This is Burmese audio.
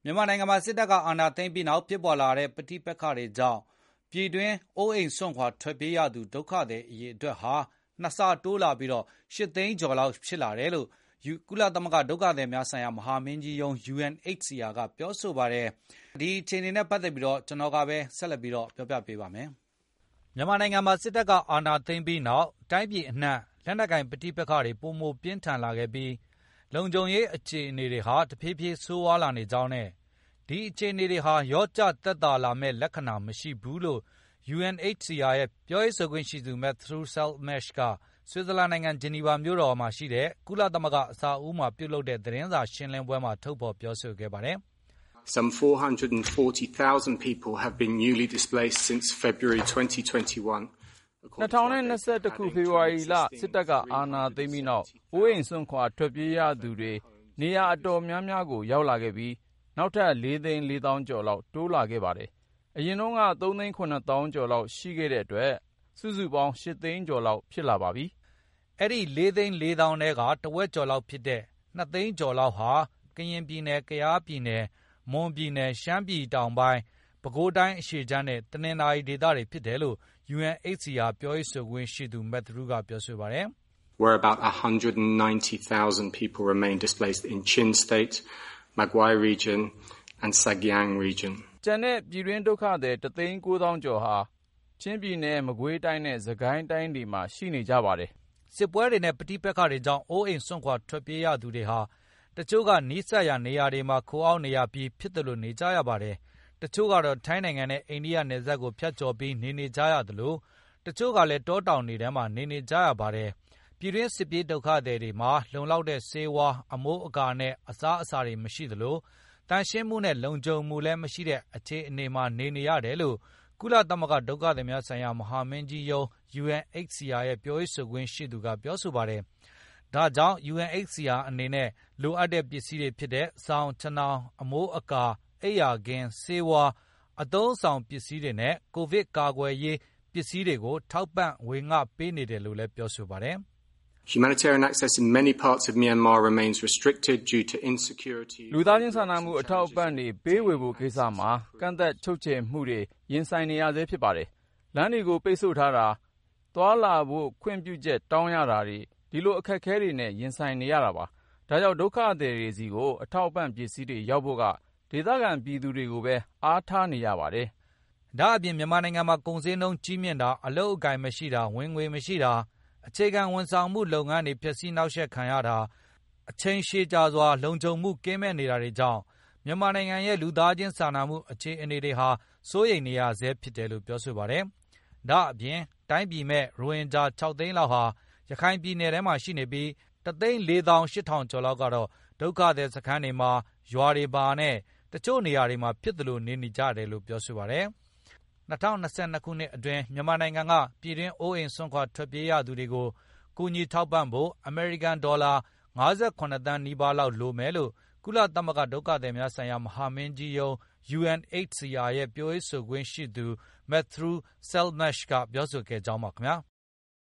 မြန်မာနိုင်ငံမှာစစ်တပ်ကအာဏာသိမ်းပြီးနောက်ဖြစ်ပေါ်လာတဲ့ပဋိပက္ခတွေကြောင့်ပြည်တွင်းအိုးအိမ်စွန့်ခွာထွက်ပြေးရသူဒုက္ခသည်အရေအတွက်ဟာနှစ်ဆတိုးလာပြီး8 သိန်းကျော်လောက်ဖြစ်လာတယ်လို့ကုလသမဂ္ဂဒုက္ခသည်များဆိုင်ရာမဟာမင်းကြီးရုံး UNHCR ကပြောဆိုပါတယ်။ဒီအခြေအနေနဲ့ပတ်သက်ပြီးကျွန်တော်ကဆက်လက်ပြောပြပေးပါမယ်။မြန်မာနိုင်ငံမှာစစ်တပ်ကအာဏာသိမ်းပြီးနောက်တိုင်းပြည်အနှံ့လက်နက်ကိုင်ပဋိပက္ခတွေပိုမိုပြင်းထန်လာခဲ့ပြီးလုံခြုံရေးအခြေအနေတွေဟာတဖြည်းဖြည်းဆိုးဝါးလာနေကြောင်းနဲ့ဒီအခြေအနေတွေဟာရော့ကျသက်သာလာမဲ့လက္ခဏာမရှိဘူးလို့ UNHCR ရဲ့ပြောရေးဆိုခွင့်ရှိသူ Matthew Saltmarsh ကဆွစ်ဇာလန်နိုင်ငံဂျီနီဗာမြို့တော်မှာရှိတဲ့ကုလသမဂ္ဂအဆောက်အဦးမှာပြုလုပ်တဲ့သတင်းစာရှင်းလင်းပွဲမှာထုတ်ဖေါ်ပြောဆိုခဲ့ပါတယ်။ Some 440,000 people have been newly displaced since February 2021. 2021 ခုဖေဖော်ဝါရီလစစ်တပ်ကအာဏာသိမ်းပြီးနောက်အိုးအိမ်စွန့်ခွာထွက်ပြေးရသူတွေနေရာအတော်များများကိုရောက်လာခဲ့ပြီးနောက်ထပ်4,400,000 ကျော်လောက်တိုးလာခဲ့ပါတယ်။အရင်တုန်းက3,700,000 ကျော်လောက်ရှိခဲ့တဲ့အတွက်စုစုပေါင်း8 သိန်းကျော်လောက်ဖြစ်လာပါပြီ။အဲ့ဒီ4,400,000ထဲကတဝက်ကျော်လောက်ဖြစ်တဲ့2 သိန်းကျော်လောက်ဟာကရင်ပြည်နယ်၊ကယားပြည်နယ်၊မွန်ပြည်နယ်၊ရှမ်းပြည်တောင်ပိုင်း၊ပဲခူးတိုင်းအရှေ့ခြမ်းနဲ့တနင်္သာရီဒေသတွေဖြစ်တယ်လို့ UNHCR ပြောရေးဆိုခွင့်ရှိသူ Matthew ကပြောဆိုပါတယ်။ Where about 190,000 people remain displaced in Chin State, Magwai region and Sagyang region. ကျန်တဲ့ပြည်တွင်းဒုက္ခသည်1,900,000 ကျော်ဟာချင်းပြည်နယ်၊မကွေးတိုင်းနဲ့စကိုင်းတိုင်းတွေမှာရှိနေကြပါတယ်။စစ်ပွဲတွေနဲ့ပဋိပက္ခတွေကြောင့်အိုးအိမ်စွန့်ခွာထွက်ပြေးရသူတွေဟာတချို့ကနီးစပ်ရာနေရာတွေမှာခိုအောင်းနေရပြီးဖြစ်သလိုနေကြရပါတယ်။တချို့ကတော့ထိုင်းနိုင်ငံနဲ့အိန္ဒိယနယ်စပ်ကိုဖြတ်ကျော်ပြီးနေကြရသလိုတချို့ကလည်းတောတောင်တွေထဲမှာနေကြရပါတယ်။ပြည်တွင်းစစ်ပြေးဒုက္ခသည်တွေမှာလုံလောက်တဲ့ဆေးဝါးအမိုးအကာနဲ့အစားအစာတွေမရှိသလိုတန်ရှင်းမှုနဲ့လုံခြုံမှုလည်းမရှိတဲ့အခြေအနေမှာနေရတယ်လို့ကုလသမဂ္ဂဒုက္ခသည်များဆိုင်ရာမဟာမင်းကြီးရုံး UNHCR ရဲ့ပြောရေးဆိုခွင့်ရှိသူကပြောဆိုပါတယ်။ဒါကြောင့် UNHCR အနေနဲ့လိုအပ်တဲ့ပစ္စည်းတွေဖြစ်တဲ့စောင်၊ခြင်ထောင်၊အမိုးအကာ၊အိပ်ယာခင်း၊ဆေးဝါးအသုံးအဆောင်ပစ္စည်းတွေနဲ့ကိုဗစ်ကာကွယ်ရေးပစ္စည်းတွေကိုထောက်ပံ့ဝေငှပေးနေတယ်လို့လည်းပြောဆိုပါတယ်။ Humanitarian access in many parts of Myanmar remains restricted due to insecurity. လူသားချင်းစာနာမှုအထောက်အပံ့တွေပေးဝေဖို့ကိစ္စမှာကန့်သက်ချုပ်ချယ်မှုတွေရင်ဆိုင်နေရဆဲဖြစ်ပါတယ်။လမ်းတွေကိုပိတ်ဆို့ထားတာသွားလာဖို့ခွင့်ပြုချက်တောင်းရတာတွေဒီလိုအခက်အခဲတွေနဲ့ရင်ဆိုင်နေရတာပါ။ဒါကြောင့်ဒုက္ခသည်တွေစီကိုအထောက်အပံ့ပစ္စည်းတွေရောက်ဖို့ကဒေသခံပြည်သူတွေကိုပဲအားထားနေရပါတယ်။ဒါအပြင်မြန်မာနိုင်ငံမှာကုန်စည်နှုန်းကြီးမြင့်တာအလုပ်အကိုင်မရှိတာဝင်ငွေမရှိတာအခြေခံဝန်ဆောင်မှုလုပ်ငန်းတွေဖျက်ဆီးနှောက်ယှက်ခံရတာအချိန်ရှည်ကြာစွာလုံခြုံမှုကင်းမဲ့နေတာတွေကြောင့်မြန်မာနိုင်ငံရဲ့လူသားချင်းစာနာမှုအခြေအနေတွေဟာစိုးရိမ်နေရဆဲဖြစ်တယ်လို့ပြောဆိုပါတယ်။ဒါအပြင်တိုင်းပြည်မဲ့ရိုဟင်ဂျာ6 သိန်းလောက်ဟာရခိုင်ပြည်နယ်ထဲမှာရှိနေပြီး1,480,000 ကျော်လောက်ကတော့ဒုက္ခသည်စခန်းတွေမှာရွာတွေပါနဲ့တချို့နေရာတွေမှာဖြစ်သလိုနေကြတယ်လို့ပြောဆိုပါတယ်။2022 ခုနှစ်အတွင်းမြန်မာနိုင်ငံကပြည်တွင်းအိုးအိမ်စွန့်ခွာထွက်ပြေးရသူတွေကိုကူညီထောက်ပံ့ဖို့အမေရိကန်ဒေါ်လာ58 သန်းနီးပါးလောက်လိုမယ်လို့ကုလသမဂ္ဂဒုက္ခသည်များဆိုင်ရာမဟာမင်းကြီးရုံး UNHCR ရဲ့ပြောရေးဆိုခွင့်ရှိသူ Matthew Saltmarsh ကပြောဆိုခဲ့ကြောင်းပါခင်ဗျာ